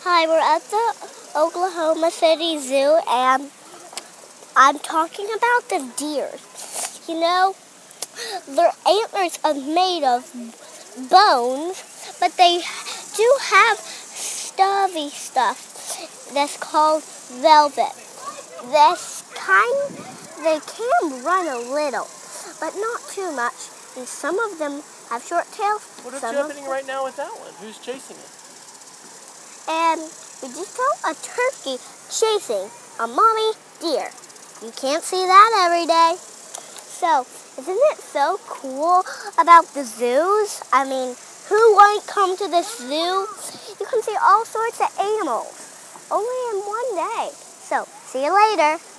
Hi, we're at the Oklahoma City Zoo, and I'm talking about the deer. You know, their antlers are made of bones, but they do have stubby stuff that's called velvet. They can run a little, but not too much. And some of them have short tails. What is happening right now with that one? Who's chasing it? And we just saw a turkey chasing a mommy deer. You can't see that every day. So, isn't it so cool about the zoos? I mean, who won't come to the zoo? You can see all sorts of animals, only in one day. So, see you later.